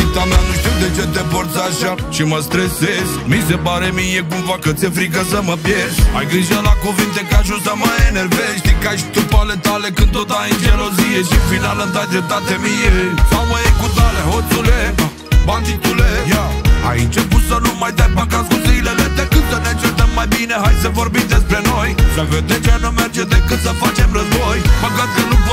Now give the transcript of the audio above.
Iubita mea, nu știu de ce te porți așa și mă stresez. Mi se pare mie cumva că ți-e frică să mă pierzi. Ai grijă la cuvinte că ajung să mă enervezi. Știi că ai și tu pale tale când tot ai în gelozie și în final îmi dai dreptate mie. Sau mă iei cu tale, hoțule, banditule, ai început să nu mai dai bacas cu zilele. Decât să ne certăm mai bine, hai să vorbim despre noi. Să vedem ce nu merge decât să facem război. Păcat că nu